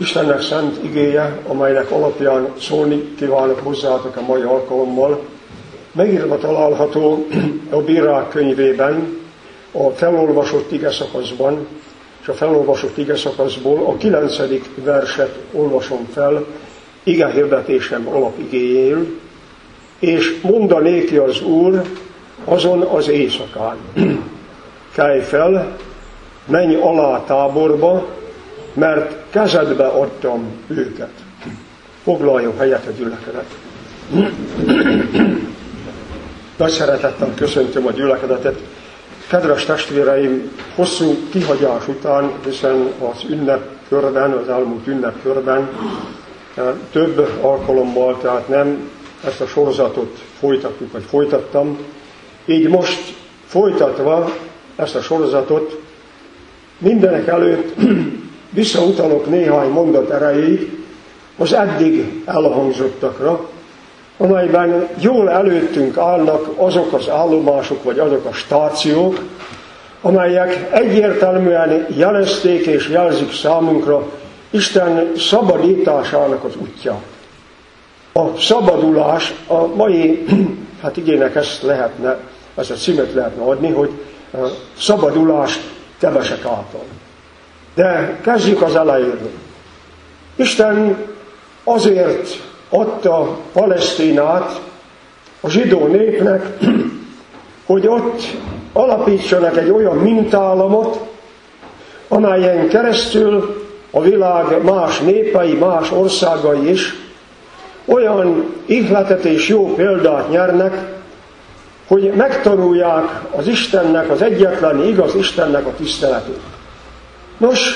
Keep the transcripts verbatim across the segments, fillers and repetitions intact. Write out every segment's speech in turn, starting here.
Istennek szent igéje, amelynek alapján szólni kívánok hozzátok a mai alkalommal, megírva található a Bírák könyvében, a felolvasott igeszakaszban, és a felolvasott igeszakaszból a kilencedik verset olvasom fel igehirdetésem alapigéjéül, és mondanéki az Úr azon az éjszakán: kelj fel, menj alá táborba, mert kezedbe adtam őket. Foglaljon helyet a gyülekezet. Nagy szeretettel köszöntöm a gyülekezetet. Kedves testvéreim, hosszú kihagyás után, hiszen az ünnepkörben, az elmúlt ünnepkörben több alkalommal, tehát nem ezt a sorozatot folytattuk, vagy folytattam. Így most folytatva ezt a sorozatot, mindenek előtt visszautalok néhány mondat erejéig az eddig elhangzottakra, amelyben jól előttünk állnak azok az állomások, vagy azok a stációk, amelyek egyértelműen jelezték és jelzik számunkra Isten szabadításának az útját. A szabadulás, a mai, hát igének ezt lehetne, ezt a címet lehetne adni, hogy szabadulás kevesek által. De kezdjük az elejéről. Isten azért adta Palesztinát a zsidó népnek, hogy ott alapítsanak egy olyan mintállamot, amelyen keresztül a világ más népei, más országai is olyan ihletet és jó példát nyernek, hogy megtanulják az Istennek, az egyetlen igaz Istennek a tiszteletét. Nos,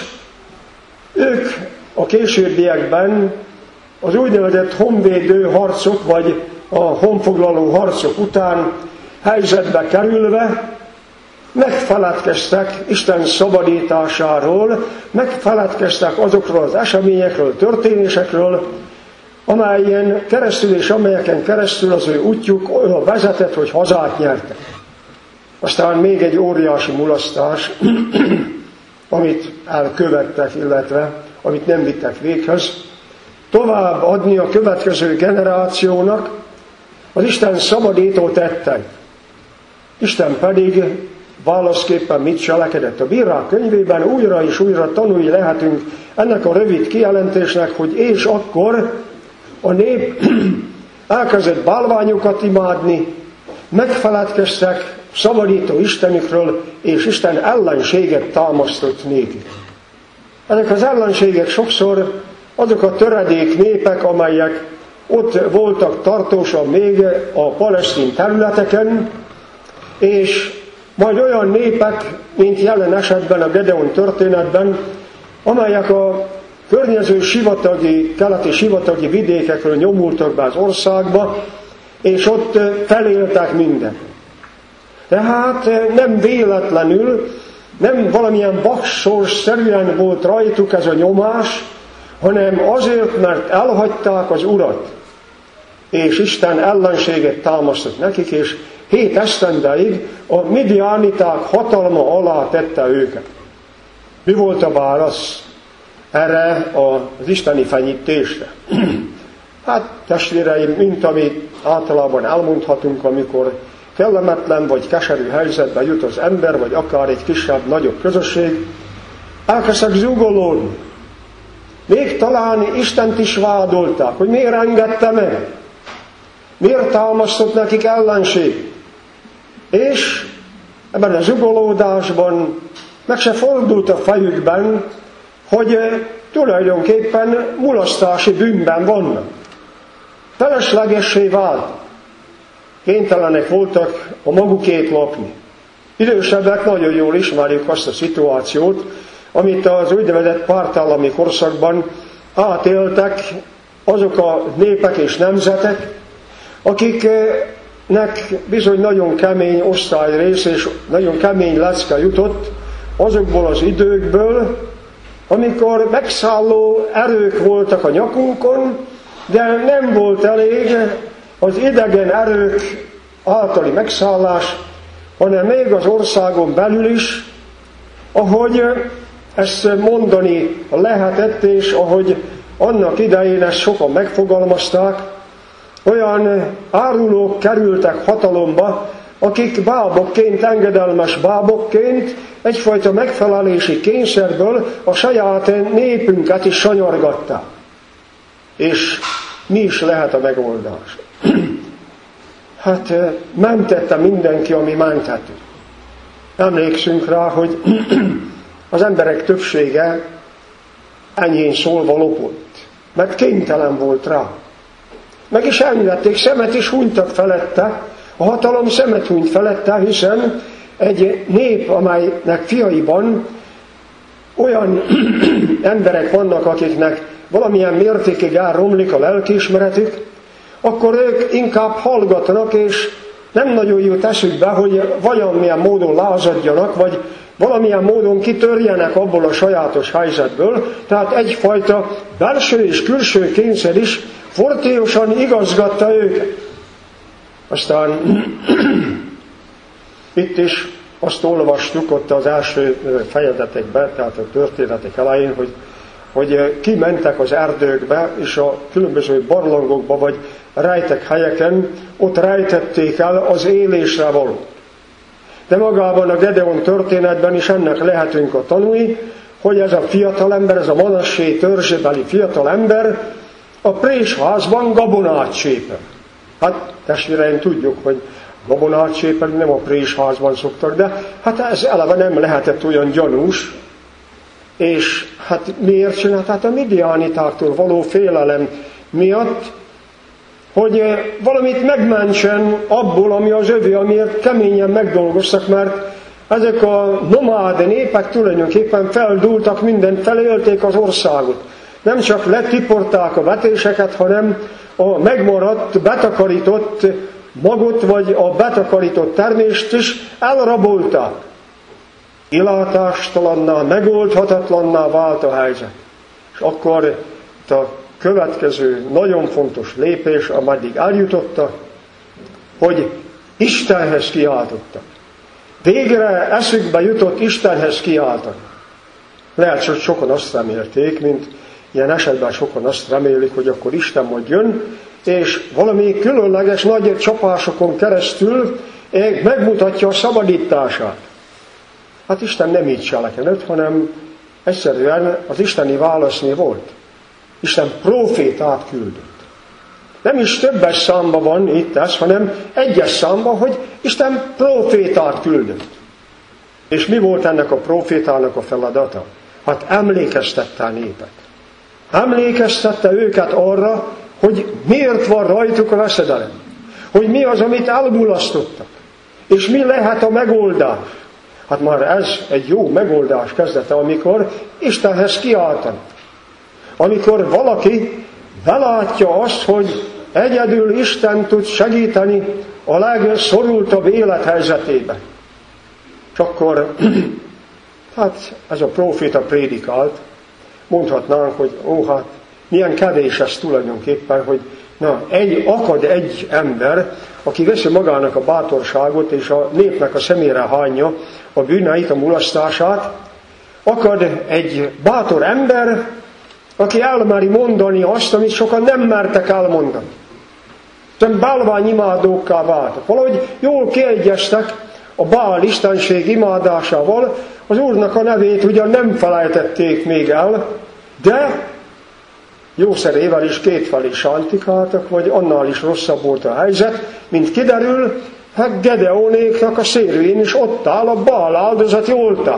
ők a későbbiekben az úgynevezett honvédő harcok, vagy a honfoglaló harcok után helyzetbe kerülve megfeledkeztek Isten szabadításáról, megfeledkeztek azokról az eseményekről, történésekről, amelyen keresztül és amelyeken keresztül az ő útjuk olyan vezetett, hogy hazát nyertek. Aztán még egy óriási mulasztás, amit elkövettek, illetve amit nem vittek véghez, tovább adni a következő generációnak az Isten szabadító tetteit. Isten pedig válaszképpen mit cselekedett? A Bírák könyvében újra és újra tanulni lehetünk ennek a rövid kijelentésnek, hogy és akkor a nép elkezdett bálványokat imádni, megfeledkeztek szabadító Istenükről, és Isten ellenséget támasztott nékik. Ezek az ellenségek sokszor azok a töredék népek, amelyek ott voltak tartósan még a palesztin területeken, és majd olyan népek, mint jelen esetben a Gedeon történetben, amelyek a környező sivatagi, keleti sivatagi vidékekről nyomultak be az országba, és ott feléltek mindent. Tehát nem véletlenül, nem valamilyen baksorsszerűen volt rajtuk ez a nyomás, hanem azért, mert elhagyták az Urat, és Isten ellenséget támasztott nekik, és hét esztendeig a midiániták hatalma alá tette őket. Mi volt a válasz erre az isteni fenyítésre? Hát testvéreim, mint amit általában elmondhatunk, amikor kellemetlen vagy keserű helyzetbe jut az ember, vagy akár egy kisebb-nagyobb közösség, elkezdtek zúgolódni. Még talán Istent is vádolták, hogy miért engedte meg, miért támasztott nekik ellenség. És ebben a zugolódásban meg se fordult a fejükben, hogy tulajdonképpen mulasztási bűnben vannak. Feleslegessé vált. Kénytelenek voltak a magukét lakni. Idősebbek nagyon jól ismerjük azt a szituációt, amit az úgynevezett pártállami korszakban átéltek azok a népek és nemzetek, akiknek bizony nagyon kemény osztályrész és nagyon kemény lecke jutott azokból az időkből, amikor megszálló erők voltak a nyakunkon, de nem volt elég az idegen erők általi megszállás, hanem még az országon belül is, ahogy ezt mondani lehetett, és ahogy annak idején ezt sokan megfogalmazták, olyan árulók kerültek hatalomba, akik bábokként, engedelmes bábokként egyfajta megfelelési kényszerből a saját népünket is sanyargatták. És mi is lehet a megoldás? Hát mentette mindenki, ami menthető. Emlékszünk rá, hogy az emberek többsége enyhén szólva lopott, mert kénytelen volt rá. Meg is elnyvették, szemet is hunytak felette, a hatalom szemet hunyt felette, hiszen egy nép, amelynek fiaiban olyan emberek vannak, akiknek valamilyen mértékig elromlik a lelkiismeretük, akkor ők inkább hallgatnak, és nem nagyon jut eszükbe, hogy valamilyen módon lázadjanak, vagy valamilyen módon kitörjenek abból a sajátos helyzetből, tehát egyfajta belső és külső kényszer is fortélyosan igazgatta őket. Aztán itt is azt olvastuk ott az első fejezetekben, tehát a történetek elején, hogy, hogy kimentek az erdőkbe, és a különböző barlangokba, vagy rejtek helyeken, ott rejtették el az élésre valót. De magában a Gedeon történetben is ennek lehetünk a tanúi, hogy ez a fiatalember, ez a Manassé törzsébeli fiatalember a présházban gabonát csépel. Hát testvéreim, tudjuk, hogy gabonát csépelni nem a présházban szoktak, de hát ez eleve nem lehetett olyan gyanús, és hát miért csinált? Hát a midiánitáktól való félelem miatt, hogy valamit megmentsen abból, ami az övé, amiért keményen megdolgoztak, mert ezek a nomád népek tulajdonképpen feldúltak, mindent felélték az országot. Nem csak letiporták a vetéseket, hanem a megmaradt, betakarított magot, vagy a betakarított termést is elrabolták. Kilátástalanná, megoldhatatlanná vált a helyzet. És akkor itt a következő nagyon fontos lépés, ameddig eljutottak, hogy Istenhez kiáltottak. Végre eszükbe jutott Istenhez kiáltani. Lehet, hogy sokan azt remélték, mint ilyen esetben sokan azt remélik, hogy akkor Isten majd jön, és valami különleges nagy csapásokon keresztül megmutatja a szabadítását. Hát Isten nem így cselekedett, hanem egyszerűen az isteni válaszné volt. Isten prófétát küldött. Nem is többes számba van itt ez, hanem egyes számba, hogy Isten prófétát küldött. És mi volt ennek a prófétának a feladata? Hát emlékeztette a népet. Emlékeztette őket arra, hogy miért van rajtuk a veszedelem. Hogy mi az, amit elmulasztottak. És mi lehet a megoldás. Hát már ez egy jó megoldás kezdete, amikor Istenhez kiáltanak. Amikor valaki belátja azt, hogy egyedül Isten tud segíteni a legszorultabb élethelyzetében. És akkor, hát ez a próféta prédikált, mondhatnánk, hogy ó, hát milyen kevés ez tulajdonképpen, hogy na, egy, akad egy ember, aki veszi magának a bátorságot, és a népnek a szemére hányja a bűneit, a mulasztását, akad egy bátor ember, aki elmeri mondani azt, amit sokan nem mertek elmondani. Szóval bálványimádókká váltak. Valahogy jól kiegyeztek a Bál istenség imádásával, az Úrnak a nevét ugyan nem felejtették még el, de jószerével is kétfelé sántikáltak, vagy annál is rosszabb volt a helyzet, mint kiderül, hát Gedeonéknak a szérőjén is ott áll a Bál áldozati oltár.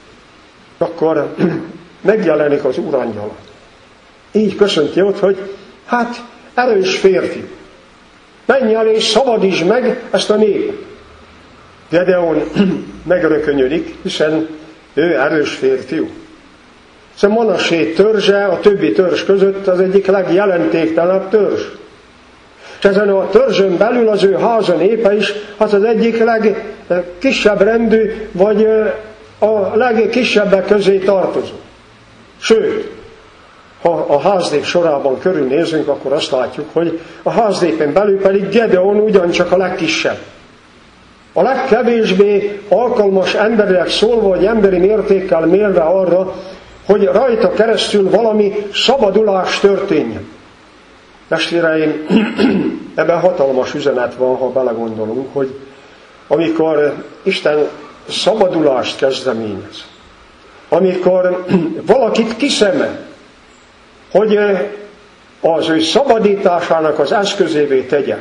Akkor megjelenik az Urangyala. Így köszönti ott, hogy hát erős férfi, menj el és szabadítsd meg ezt a népet. Gedeon megrökönyödik, hiszen ő erős férfiú. Szóval Manassé törzse a többi törzs között az egyik legjelentéktelenebb törzs. És ezen a törzsön belül az ő háza népe is hát az egyik legkisebb rendű, vagy a legkisebbek közé tartozó. Sőt, ha a háznép sorában körülnézünk, akkor azt látjuk, hogy a háznépen belül pedig Gedeon ugyancsak a legkisebb. a legkevésbé alkalmas emberileg szólva, vagy emberi mértékkel mérve arra, hogy rajta keresztül valami szabadulás történjen. Testvéreim, ebben hatalmas üzenet van, ha belegondolunk, hogy amikor Isten szabadulást kezdeményez, amikor valakit kiszemel, hogy az ő szabadításának az eszközévé tegye,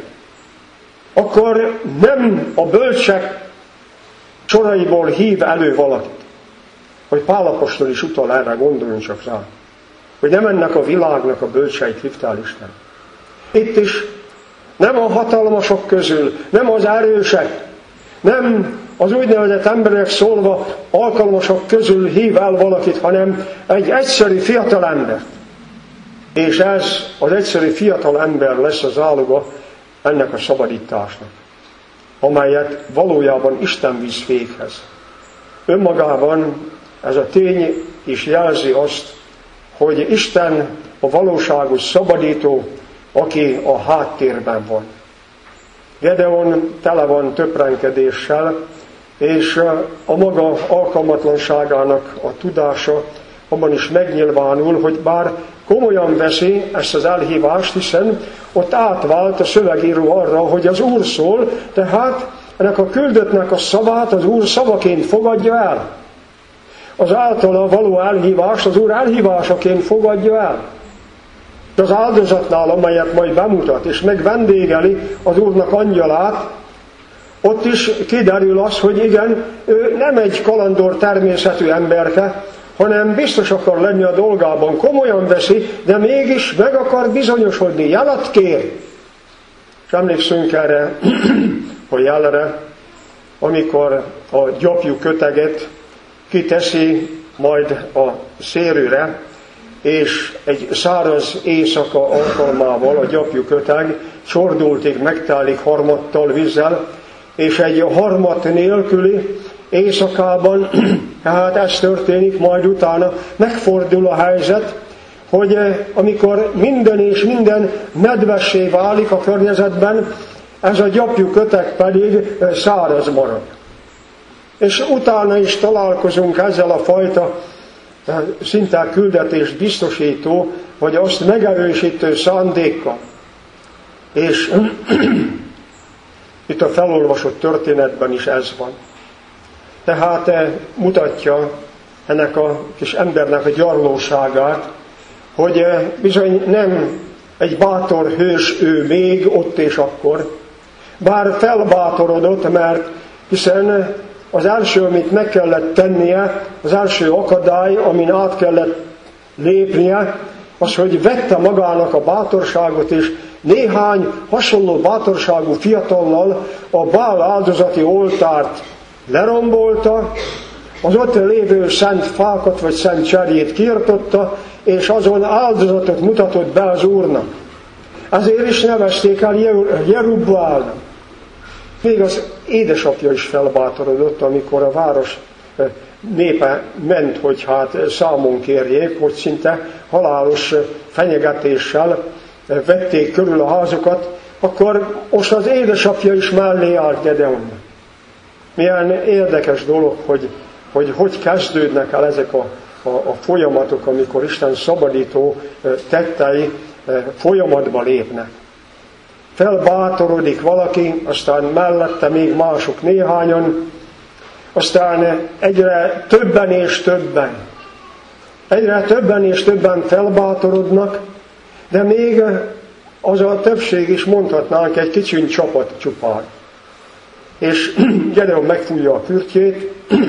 akkor nem a bölcsek soraiból hív elő valakit. Hogy Pál apostol is utal erre, gondoljon csak rá. Hogy nem ennek a világnak a bölcseit hívtál Isten. Itt is nem a hatalmasok közül, nem az erősek, nem az úgynevezett emberek szólva alkalmasok közül hív el valakit, hanem egy egyszerű fiatal ember. És ez az egyszerű fiatal ember lesz az záloga ennek a szabadításnak, amelyet valójában Isten visz véghez. Önmagában ez a tény is jelzi azt, hogy Isten a valóságos szabadító, aki a háttérben van. Gedeon tele van töprengedéssel, és a maga alkalmatlanságának a tudása abban is megnyilvánul, hogy bár komolyan veszi ezt az elhívást, hiszen ott átvált a szövegíró arra, hogy az Úr szól, tehát ennek a küldöttnek a szavát az Úr szavaként fogadja el. Az általa való elhívást az Úr elhívásaként fogadja el. De az áldozatnál, amelyet majd bemutat, és megvendégeli az Úrnak angyalát, ott is kiderül az, hogy igen, ő nem egy kalandor természetű emberke, hanem biztos akar lenni a dolgában, komolyan veszi, de mégis meg akar bizonyosodni, jelet kér. És emlékszünk erre a jelre, amikor a gyapjú köteget kiteszi majd a szérőre, és egy száraz éjszaka alkalmával a gyapjú köteg csordultig megtelik harmattal vízzel, és egy harmat nélküli éjszakában, hát ez történik, majd utána megfordul a helyzet, hogy amikor minden és minden nedvessé válik a környezetben, ez a gyapjú köteg pedig száraz marad. És utána is találkozunk ezzel a fajta szinte küldetést biztosító, vagy azt megerősítő szándékkal. És itt a felolvasott történetben is ez van. Tehát mutatja ennek a kis embernek a gyarlóságát, hogy bizony nem egy bátor hős ő még ott és akkor, bár felbátorodott, mert hiszen az első, amit meg kellett tennie, az első akadály, amin át kellett lépnie, az, hogy vette magának a bátorságot, és néhány hasonló bátorságú fiatallal a Bál áldozati oltárt lerombolta, az ott lévő szent fákat vagy szent cserjét kiirtotta, és azon áldozatot mutatott be az Úrnak. Ezért is nevezték el Jerubbaálnak. Még az édesapja is felbátorodott, amikor a város népe ment, hogy hát számon kérjék, hogy szinte halálos fenyegetéssel vették körül a házukat, akkor most az édesapja is mellé állt Gedeonnak. Milyen érdekes dolog, hogy hogy, hogy kezdődnek el ezek a, a, a folyamatok, amikor Isten szabadító tettei folyamatba lépnek. Felbátorodik valaki, aztán mellette még mások néhányan, aztán egyre többen és többen. Egyre többen és többen felbátorodnak, de még az a többség is mondhatnánk egy kicsiny csapat csupán. És Gedeon megfújja a kürtjét,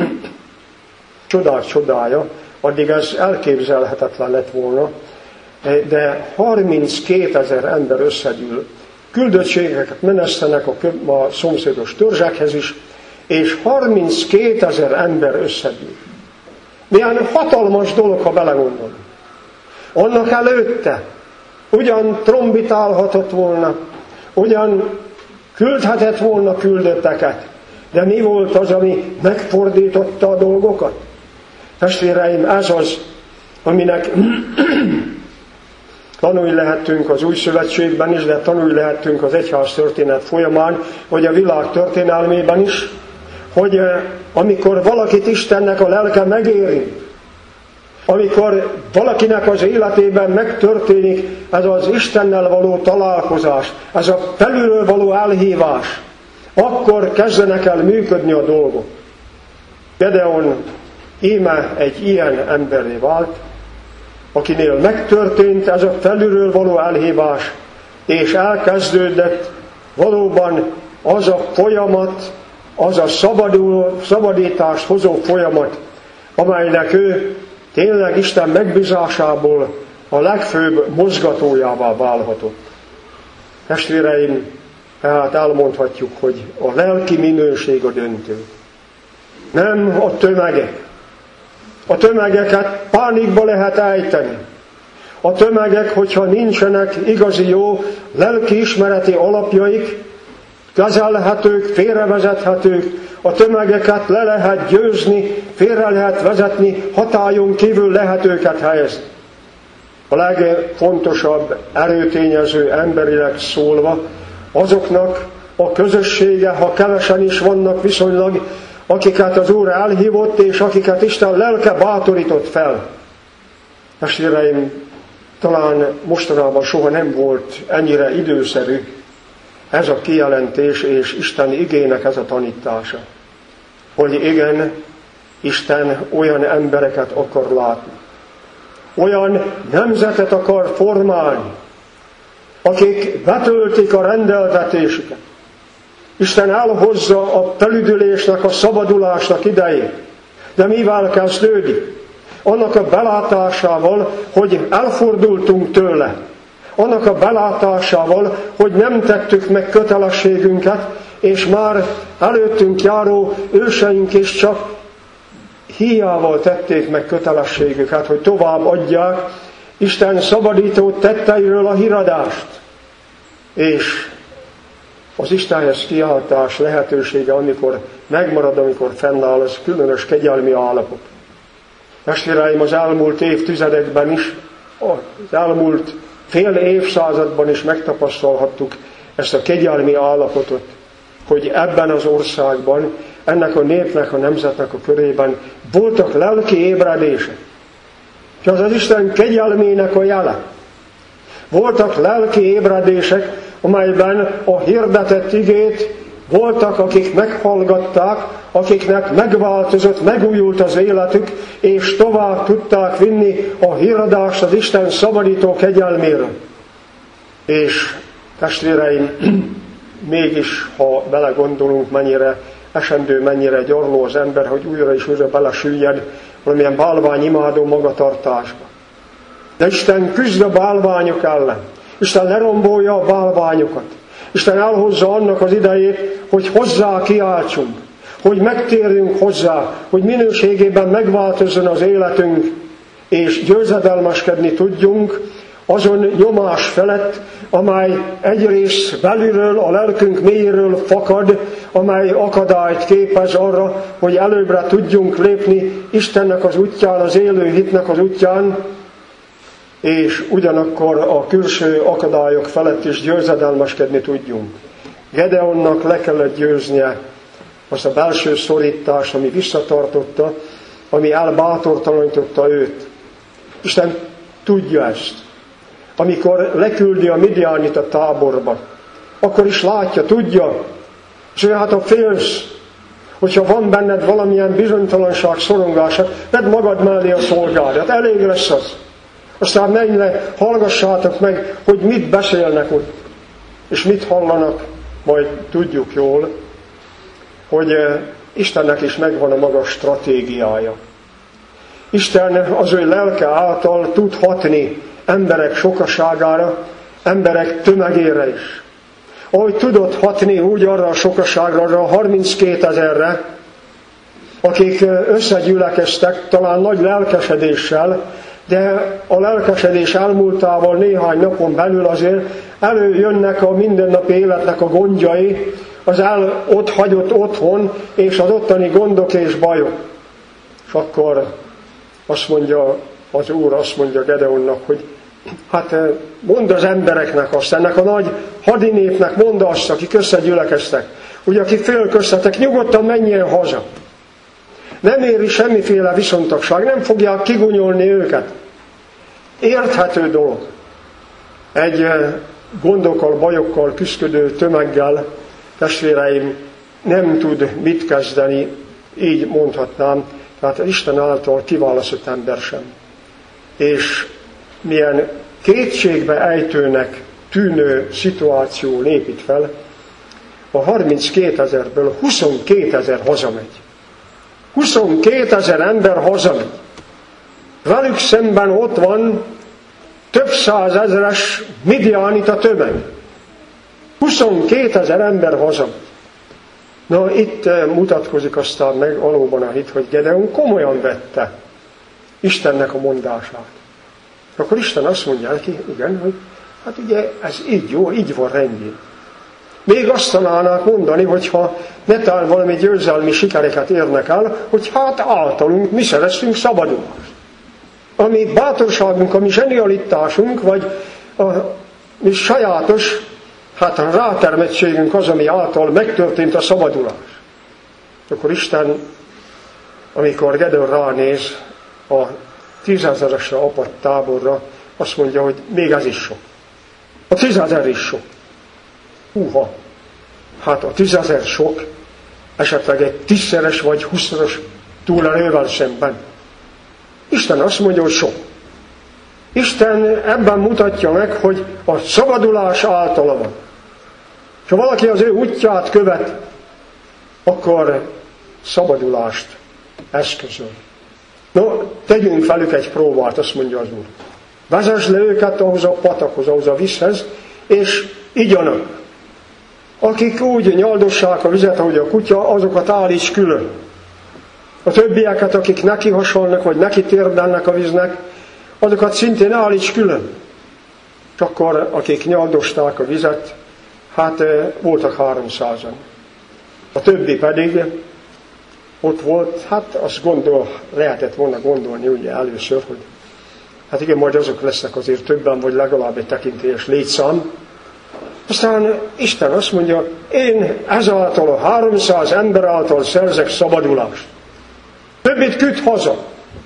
csodák csodája, addig ez elképzelhetetlen lett volna, de harminckétezer ember összegyűl. Küldöttségeket menesztenek a, a szomszédos törzsekhez is, és harminckétezer ember összegyűl. Milyen hatalmas dolog, ha belegondolunk. Annak előtte ugyan trombitálhatott volna, ugyan küldhetett volna küldötteket, de mi volt az, ami megfordította a dolgokat? Testvéreim, ez az, aminek Tanulni lehetünk az Új Szövetségben is, de tanulni lehetünk az egyház történet folyamán, vagy a világ történelmében is, hogy amikor valakit Istennek a lelke megéri, amikor valakinek az életében megtörténik ez az Istennel való találkozás, ez a felülről való elhívás, akkor kezdenek el működni a dolgok. Gedeon íme egy ilyen emberré vált, akinél megtörtént ez a felülről való elhívás, és elkezdődött valóban az a folyamat, az a szabadul, szabadítást hozó folyamat, amelynek ő tényleg Isten megbízásából a legfőbb mozgatójává válhatott. Testvéreim, tehát elmondhatjuk, hogy a lelki minőség a döntő. Nem a tömegek. A tömegeket pánikba lehet ejteni. A tömegek, hogyha nincsenek igazi jó lelkiismereti alapjaik, kezelhetők, félrevezethetők, a tömegeket le lehet győzni, félre lehet vezetni, hatályon kívül lehet őket helyezni. A legfontosabb erőtényező emberileg szólva azoknak a közössége, ha kevesen is vannak viszonylag, akiket az Úr elhívott, és akiket Isten lelke bátorított fel. Testvéreim, talán mostanában soha nem volt ennyire időszerű ez a kijelentés és Isten igének ez a tanítása. Hogy igen, Isten olyan embereket akar látni. Olyan nemzetet akar formálni, akik betöltik a rendeltetésüket. Isten elhozza a felüdülésnek, a szabadulásnak idejét. De mivel kezdődik? Annak a belátásával, hogy elfordultunk tőle. Annak a belátásával, hogy nem tettük meg kötelességünket, és már előttünk járó őseink is csak híjával tették meg kötelességüket, hogy tovább adják Isten szabadító tetteiről a híradást. És az Istenhez kiáltás lehetősége, amikor megmarad, amikor fennáll, az különös kegyelmi állapot. Testvéreim, az elmúlt évtizedekben is, az elmúlt fél évszázadban is megtapasztalhattuk ezt a kegyelmi állapotot, hogy ebben az országban, ennek a népnek, a nemzetnek a körében voltak lelki ébredések. És az az Isten kegyelmének a jele. Voltak lelki ébredések, amelyben a hirdetett igét voltak, akik meghallgatták, akiknek megváltozott, megújult az életük, és tovább tudták vinni a híradást az Isten szabadító kegyelméről. És testvéreim, mégis, ha belegondolunk, mennyire esendő, mennyire gyarló az ember, hogy újra és újra belesüllyed valamilyen bálványimádó magatartásba. De Isten küzd a bálványok ellen. Isten lerombolja a bálványokat. Isten elhozza annak az idejét, hogy hozzá kiáltsunk, hogy megtérjünk hozzá, hogy minőségében megváltozzon az életünk, és győzedelmeskedni tudjunk azon nyomás felett, amely egyrészt belülről, a lelkünk mélyéről fakad, amely akadályt képez arra, hogy előbbre tudjunk lépni Istennek az útján, az élő hitnek az útján, és ugyanakkor a külső akadályok felett is győzedelmeskedni tudjunk. Gedeonnak le kellett győznie azt a belső szorítást, ami visszatartotta, ami elbátortalanította őt. Isten tudja ezt. Amikor leküldi a Midiánit a táborba, akkor is látja, tudja, és ő, hát ha félsz, hogyha van benned valamilyen bizonytalanság, szorongás, vedd magad mellé a szolgádat, elég lesz az. Aztán menj le, hallgassátok meg, hogy mit beszélnek ott, és mit hallanak, majd tudjuk jól, hogy Istennek is megvan a maga stratégiája. Isten az ő lelke által tud hatni emberek sokaságára, emberek tömegére is. Ahogy tudott hatni úgy arra a sokaságra, arra a harminckétezerre, akik összegyülekeztek, talán nagy lelkesedéssel, de a lelkesedés elmúltával néhány napon belül azért előjönnek a mindennapi életnek a gondjai, az el ott hagyott otthon, és az ottani gondok és bajok. És akkor azt mondja az Úr, azt mondja Gedeonnak, hogy hát mondd az embereknek azt, ennek a nagy hadinépnek mondd azt, akik összegyülekeztek, hogy aki fél köztetek, nyugodtan menjen haza. Nem éri semmiféle viszontagság, nem fogják kigunyolni őket. Érthető dolog. Egy gondokkal, bajokkal küszködő tömeggel, testvéreim, nem tud mit kezdeni, így mondhatnám, tehát Isten által kiválasztott ember sem. És milyen kétségbe ejtőnek tűnő szituáció lépít fel, a harminckétezerből huszonkétezer hazamegy. huszonkétezer ember hazamegy. Velük szemben ott van több százezeres midianita tömeg. huszonkétezer ember hazamegy. Na, itt mutatkozik aztán meg valóban a hit, hogy Gedeon komolyan vette Istennek a mondását. Akkor Isten azt mondja neki, igen, hogy hát ugye ez így jó, így van rendjén. Még azt találnák mondani, hogyha netán valami győzelmi sikereket érnek el, hogy hát általunk mi szereztünk szabadulást. A mi bátorságunk, a mi zsenialitásunk, vagy a mi sajátos, hát a rátermettségünk az, ami által megtörtént a szabadulás. Akkor Isten, amikor Gedeon ránéz a tízezeresre apadt táborra, azt mondja, hogy még ez is sok. A tízezer is sok. Húha! Hát a tízezer sok, esetleg egy tízszeres vagy húszszoros túlerővel szemben. Isten azt mondja, hogy sok. Isten ebben mutatja meg, hogy a szabadulás általa van. Ha valaki az ő útját követ, akkor szabadulást eszközöl. No, tegyünk velük egy próbát, azt mondja az Úr. Vezesd le őket ahhoz a patakhoz, ahhoz a vízhez, és igyanak. Akik úgy nyaldossák a vizet, ahogy a kutya, azokat állíts külön. A többieket, akik neki hasonlnak, vagy neki térdelnek a víznek, azokat szintén állíts külön. És akkor, akik nyaldosták a vizet, hát voltak háromszázan. A többi pedig ott volt, hát azt gondol, lehetett volna gondolni ugye először, hogy hát igen, majd azok lesznek azért többen, vagy legalább egy tekintélyes létszám. Aztán Isten azt mondja, én ezáltal a háromszáz ember által szerzek szabadulást. Többit küld haza.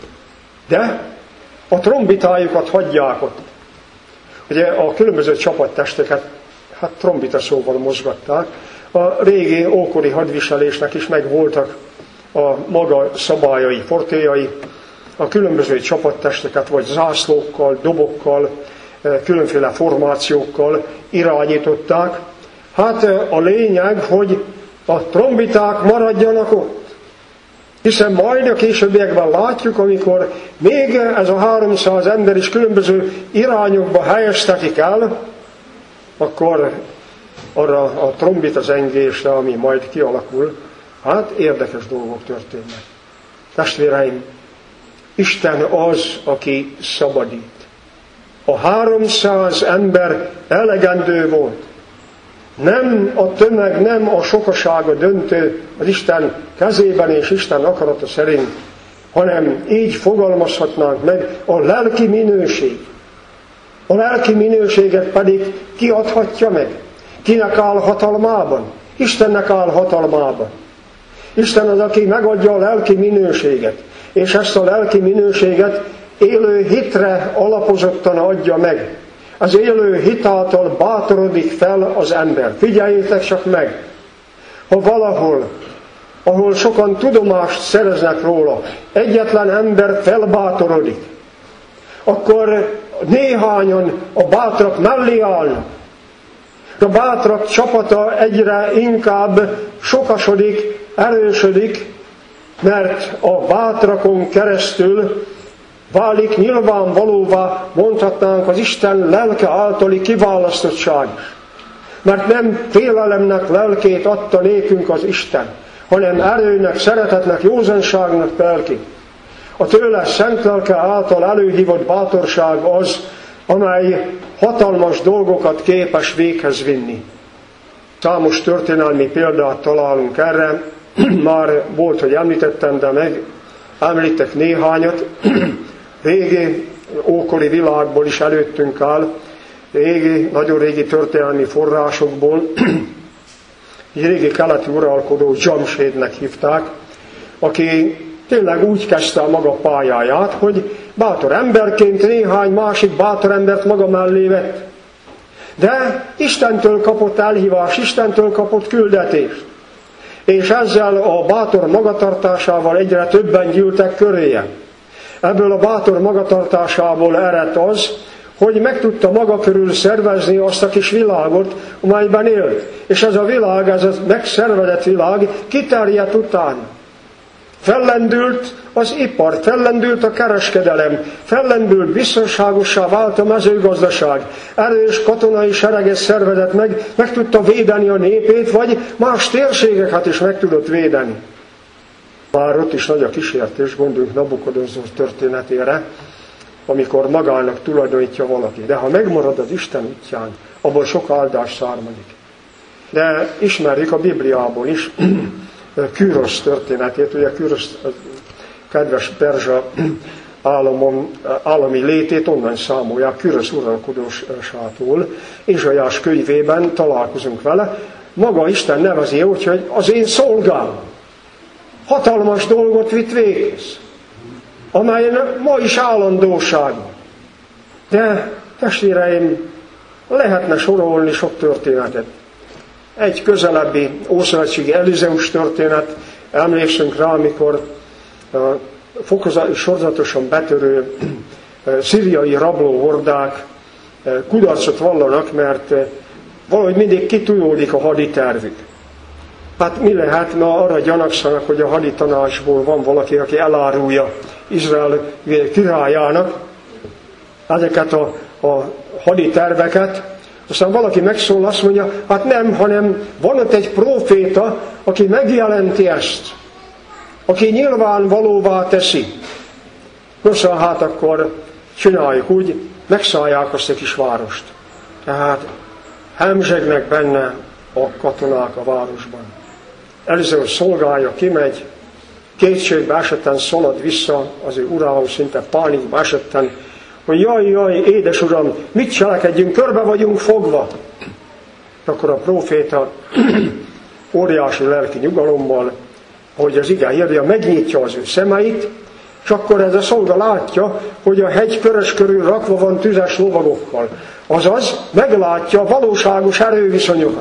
De a trombitájukat hagyják ott. Ugye a különböző csapattesteket hát trombita szóval mozgatták. A régi ókori hadviselésnek is megvoltak a maga szabályai, fortéjai. A különböző csapattesteket vagy zászlókkal, dobokkal, különféle formációkkal irányították. Hát a lényeg, hogy a trombiták maradjanak ott. Hiszen majd a későbbiekben látjuk, amikor még ez a háromszáz ember is különböző irányokba helyeztetik el, akkor arra a trombita zengésre, ami majd kialakul, hát érdekes dolgok történnek. Testvéreim, Isten az, aki szabadít. A háromszáz ember elegendő volt. Nem a tömeg, nem a sokasága döntő az Isten kezében és Isten akarata szerint, hanem így fogalmazhatnánk meg a lelki minőség. A lelki minőséget pedig ki adhatja meg? Kinek áll hatalmában? Istennek áll hatalmában. Isten az, aki megadja a lelki minőséget, és ezt a lelki minőséget élő hitre alapozottan adja meg. Az élő hit által bátorodik fel az ember. Figyeljétek csak meg, ha valahol, ahol sokan tudomást szereznek róla, egyetlen ember felbátorodik, akkor néhányan a bátrak mellé állnak. A bátrak csapata egyre inkább sokasodik, erősödik, mert a bátrakon keresztül válik nyilvánvalóvá, mondhatnánk, az Isten lelke általi kiválasztottság. Mert nem félelemnek lelkét adta nékünk az Isten, hanem erőnek, szeretetnek, józanságnak lelkét. A tőle szent lelke által előhívott bátorság az, amely hatalmas dolgokat képes véghez vinni. Számos történelmi példát találunk erre, már volt, hogy említettem, de meg említek néhányat. Régi ókori világból is előttünk áll, régi, nagyon régi történelmi forrásokból, egy régi keleti uralkodó Dzsamsédnek hívták, aki tényleg úgy kezdte a maga pályáját, hogy bátor emberként néhány másik bátor embert maga mellé vett. De Istentől kapott elhívás, Istentől kapott küldetést. És ezzel a bátor magatartásával egyre többen gyűltek köréje. Ebből a bátor magatartásából eredt az, hogy meg tudta maga körül szervezni azt a kis világot, amelyben élt. És ez a világ, ez a megszervezett világ kiterjedt utána. Fellendült az ipar, fellendült a kereskedelem, fellendült, biztonságossá vált a mezőgazdaság. Erős katonai sereget szervezett meg, meg tudta védeni a népét, vagy más térségeket is meg tudott védeni. Már ott is nagy a kísértés, gondoljunk Nabukodonozor történetére, amikor magának tulajdonítja valaki. De ha megmarad az Isten útján, abból sok áldás származik. De ismerjük a Bibliából is Kürosz történetét, ugye Kürosz kedves perzsa államon, állami létét onnan számolják, Kürosz uralkodósától. Izsaiás könyvében találkozunk vele. Maga Isten nevezi, úgyhogy az én szolgám hatalmas dolgot vitt végez, amelyen ma is állandóság. De testvéreim, lehetne sorolni sok történetet. Egy közelebbi ószövetségi Elizeus történet, emlékszünk rá, amikor fokozatosan, sorozatosan betörő szíriai rablóhordák kudarcot vallanak, mert valahogy mindig kitújódik a haditervük. Hát mi lehet, na arra gyanakszanak, hogy a haditanácsból van valaki, aki elárulja Izrael királyának ezeket a, a haditerveket. Aztán valaki megszól, azt mondja, hát nem, hanem van ott egy próféta, aki megjelenti ezt, aki nyilvánvalóvá teszi. Nos, hát akkor csináljuk úgy, megszállják azt a kis várost. Tehát hemzsegnek benne a katonák a városban. Elizeus szolgálja, kimegy, kétségbe esetten szalad vissza az ő urához, szinte pánikba esetten, hogy jaj, jaj, édes uram, mit cselekedjünk, körbe vagyunk fogva. Akkor a próféta óriási lelki nyugalommal, hogy az ige írja, megnyitja az ő szemeit, és akkor ez a szolga látja, hogy a hegy körös körül rakva van tüzes lovagokkal. Azaz, meglátja a valóságos erőviszonyokat.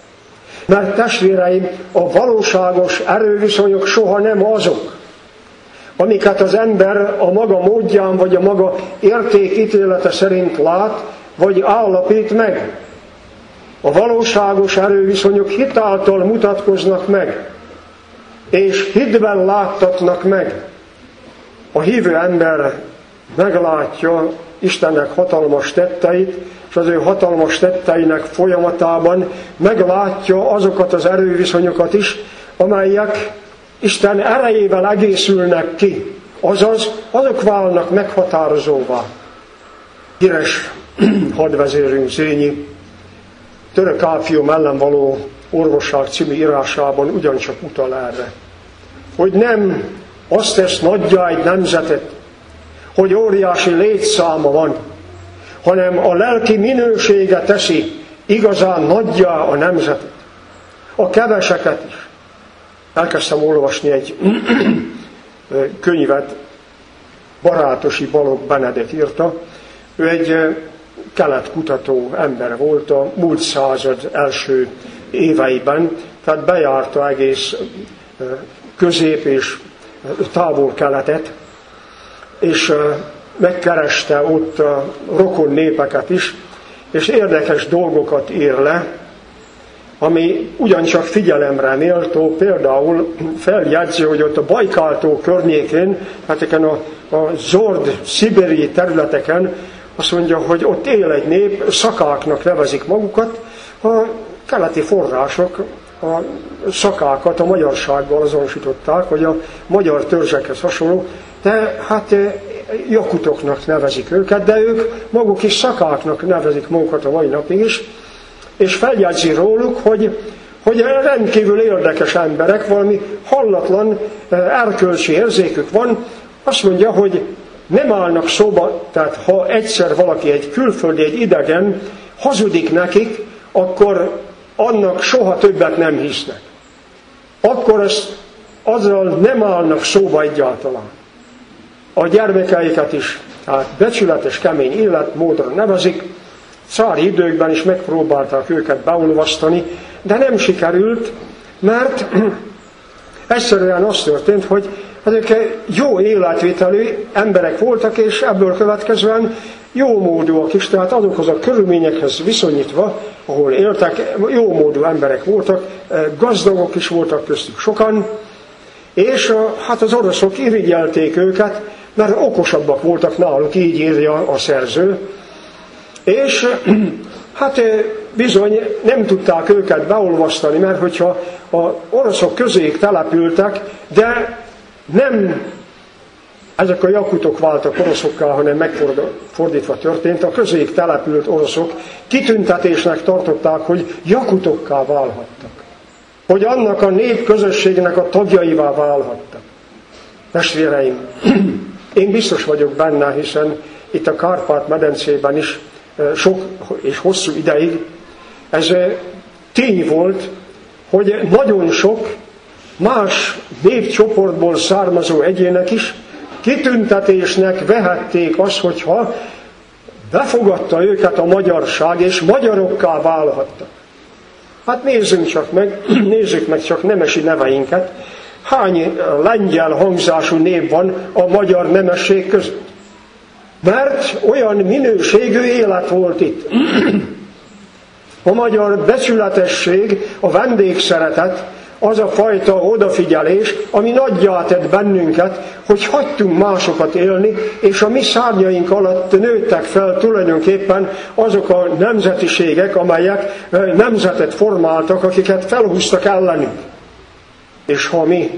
Mert testvéreim, a valóságos erőviszonyok soha nem azok, amiket az ember a maga módján, vagy a maga értékítélete szerint lát, vagy állapít meg. A valóságos erőviszonyok hitáltal mutatkoznak meg, és hitben láttatnak meg. A hívő ember meglátja Istennek hatalmas tetteit, és az ő hatalmas tetteinek folyamatában meglátja azokat az erőviszonyokat is, amelyek Isten erejével egészülnek ki. Azaz, azok válnak meghatározóvá. Híres hadvezérünk Zrínyi Török Áfium ellen való orvosság című írásában ugyancsak utal erre, hogy nem azt tesz nagyjá egy nemzetet, hogy óriási létszáma van, hanem a lelki minősége teszi igazán nagyjá a nemzetet. A keveseket is. Elkezdtem olvasni egy könyvet, Barátosi Balogh Benedek írta. Ő egy keletkutató ember volt a múlt század első éveiben, tehát bejárta egész közép- és távol-keletet, és megkereste ott a rokon népeket is, és érdekes dolgokat ír le, ami ugyancsak figyelemre méltó, például feljegyzi, hogy ott a Bajkál-tó környékén, hát eken a, a zord szibériai területeken, azt mondja, hogy ott él egy nép, szakáknak nevezik magukat, a keleti források a szakákat a magyarsággal azonosították, vagy a magyar törzsekhez hasonló, de hát jakutoknak nevezik őket, de ők maguk is szakáknak nevezik magukat a mai napig is, és feljegyzi róluk, hogy, hogy rendkívül érdekes emberek, valami hallatlan erkölcsi érzékük van. Azt mondja, hogy nem állnak szóba, tehát ha egyszer valaki, egy külföldi, egy idegen hazudik nekik, akkor annak soha többet nem hisznek. Akkor ezt, azzal nem állnak szóba egyáltalán. A gyermekeiket is tehát becsületes, kemény életmódra nevezik. Cári időkben is megpróbálták őket beolvasztani, de nem sikerült, mert egyszerűen az történt, hogy ezek jó életvitelű emberek voltak, és ebből következően jómódúak is, tehát azokhoz a körülményekhez viszonyítva, ahol éltek, jómódú emberek voltak, gazdagok is voltak köztük sokan, és hát az oroszok irigyelték őket, mert okosabbak voltak náluk, így írja a szerző, és hát bizony nem tudták őket beolvasztani, mert hogyha az oroszok közéig települtek, de nem ezek a jakutok váltak oroszokká, hanem megfordítva történt, a közéig települt oroszok kitüntetésnek tartották, hogy jakutokká válhattak. Hogy annak a népközösségnek a tagjaivá válhattak. Testvéreim, én biztos vagyok benne, hiszen itt a Kárpát-medencében is sok és hosszú ideig ez tény volt, hogy nagyon sok más népcsoportból származó egyének is kitüntetésnek vehették azt, hogyha befogadta őket a magyarság, és magyarokká válhattak. Hát nézzünk csak meg, nézzük meg csak nemesi neveinket. Hány lengyel hangzású név van a magyar nemesség között? Mert olyan minőségű élet volt itt. A magyar becsületesség, a vendégszeretet, az a fajta odafigyelés, ami nagyjá tett bennünket, hogy hagytunk másokat élni, és a mi szárnyaink alatt nőttek fel tulajdonképpen azok a nemzetiségek, amelyek nemzetet formáltak, akiket felhúztak ellenünk. És ha mi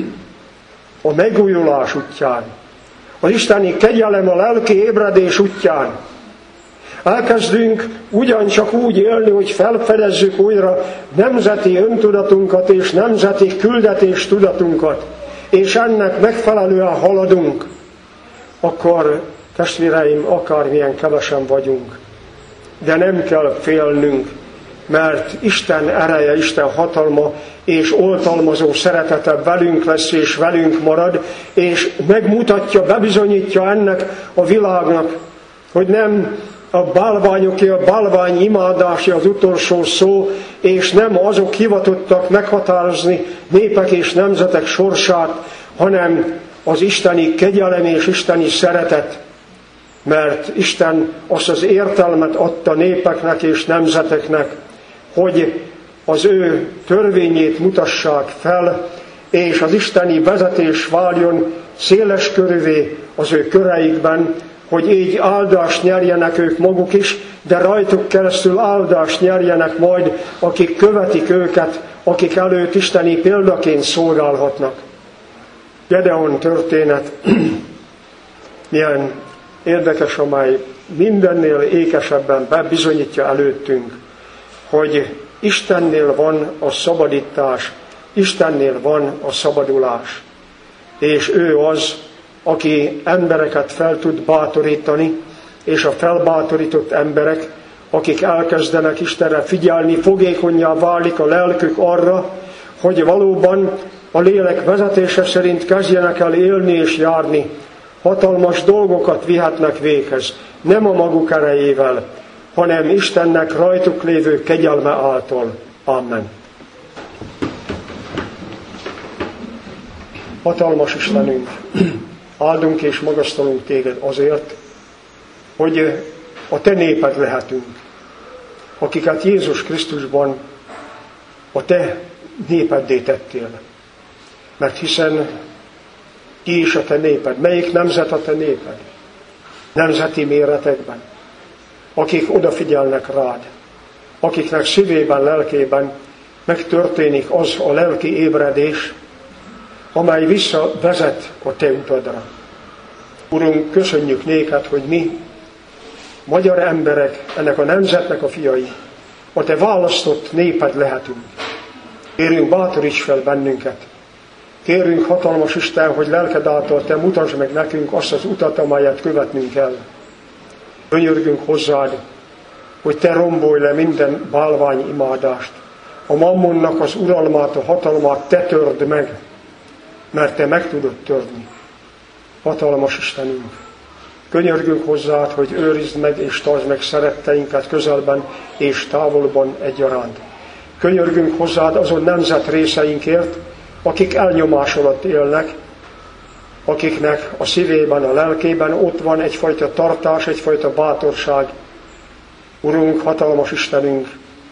a megújulás útján, az isteni kegyelem, a lelki ébredés útján elkezdünk ugyancsak úgy élni, hogy felfedezzük újra nemzeti öntudatunkat és nemzeti küldetés tudatunkat, és ennek megfelelően haladunk, akkor, testvéreim, akármilyen kevesen vagyunk, de nem kell félnünk, mert Isten ereje, Isten hatalma és oltalmazó szeretete velünk lesz és velünk marad, és megmutatja, bebizonyítja ennek a világnak, hogy nem a bálványoké, a bálvány imádási az utolsó szó, és nem azok hivatottak meghatározni népek és nemzetek sorsát, hanem az isteni kegyelem és isteni szeretet. Mert Isten azt az értelmet adta népeknek és nemzeteknek, hogy az ő törvényét mutassák fel, és az isteni vezetés váljon széles körűvé az ő köreikben, hogy így áldást nyerjenek ők maguk is, de rajtuk keresztül áldást nyerjenek majd, akik követik őket, akik előtt isteni példaként szolgálhatnak. Gedeon történet milyen érdekes, amely mindennél ékesebben bebizonyítja előttünk, hogy Istennél van a szabadítás, Istennél van a szabadulás. És ő az, aki embereket fel tud bátorítani, és a felbátorított emberek, akik elkezdenek Istenre figyelni, fogékonnyá válik a lelkük arra, hogy valóban a lélek vezetése szerint kezdjenek el élni és járni. Hatalmas dolgokat vihetnek véghez, nem a maguk erejével, hanem Istennek rajtuk lévő kegyelme által. Amen. Hatalmas Istenünk, áldunk és magasztalunk téged azért, hogy a te néped lehetünk, akiket Jézus Krisztusban a te népeddé tettél. Mert hiszen ki is a te néped? Melyik nemzet a te néped? Nemzeti méretekben. Akik odafigyelnek rád, akiknek szívében, lelkében megtörténik az a lelki ébredés, amely visszavezet a te utadra. Urunk, köszönjük néked, hogy mi, magyar emberek, ennek a nemzetnek a fiai, a te választott néped lehetünk. Kérünk, bátoríts fel bennünket, Kérünk, hatalmas Isten, hogy lelked által te mutasd meg nekünk azt az utat, amelyet követnünk kell. Könyörgünk hozzád, hogy te rombolj le minden bálvány imádást. A mammonnak az uralmát, a hatalmát te törd meg, mert te meg tudod törni. Hatalmas Istenünk, könyörgünk hozzád, hogy őrizd meg és tartsd meg szeretteinket közelben és távolban egyaránt. Könyörgünk hozzád azon nemzet részeinkért, akik elnyomás alatt élnek, akiknek a szívében, a lelkében ott van egyfajta tartás, egyfajta bátorság. Urunk, hatalmas Istenünk,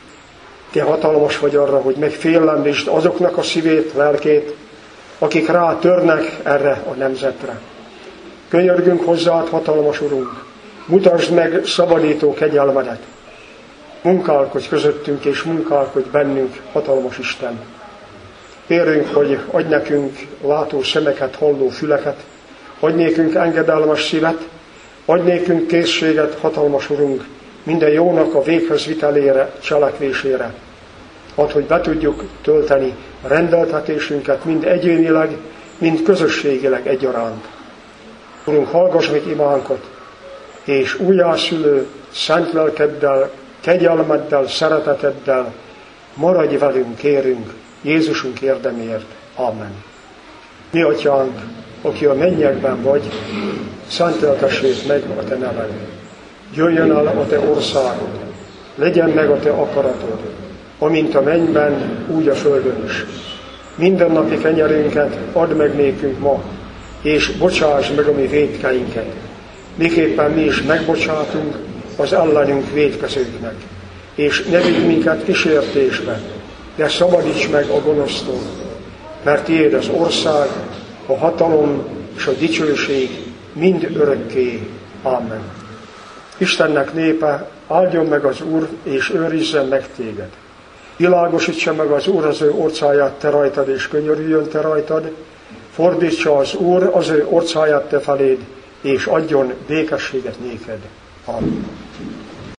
te hatalmas vagy arra, hogy megfélemlítsd azoknak a szívét, lelkét, akik rá törnek erre a nemzetre. Könyörgünk hozzád, hatalmas Urunk, mutasd meg szabadító kegyelmedet. Munkálkodj közöttünk és munkálkodj bennünk, hatalmas Isten. Kérünk, hogy adj nekünk látó szemeket, halló füleket, adj nékünk engedelmes szívet, adj nékünk készséget, hatalmas Urunk, minden jónak a véghez vitelére, cselekvésére. Add, hogy be tudjuk tölteni a rendeltetésünket mind egyénileg, mind közösségileg egyaránt. Urunk, hallgass meg imánkat, és újjászülő szent lelkeddel, kegyelmeddel, szereteteddel maradj velünk, kérünk, Jézusunk érdemért. Amen. Mi Atyánk, aki a mennyekben vagy, szenteltessék meg a te neved. Jöjjön el a te országod, legyen meg a te akaratod, amint a mennyben, úgy a földön is. Mindennapi kenyerünket add meg nékünk ma, és bocsásd meg a mi vétkeinket, miképpen mi is megbocsátunk az ellenünk vétkezőknek. És ne vigy minket kísértésbe, de szabadíts meg a gonosztól, mert tiéd az ország, a hatalom és a dicsőség mind örökké. Amen. Istennek népe, áldjon meg az Úr, és őrizzen meg téged. Világosítsa meg az Úr az ő orcáját te rajtad, és könyörüljön te rajtad. Fordítsa az Úr az ő orcáját te feléd, és adjon békességet néked. Amen.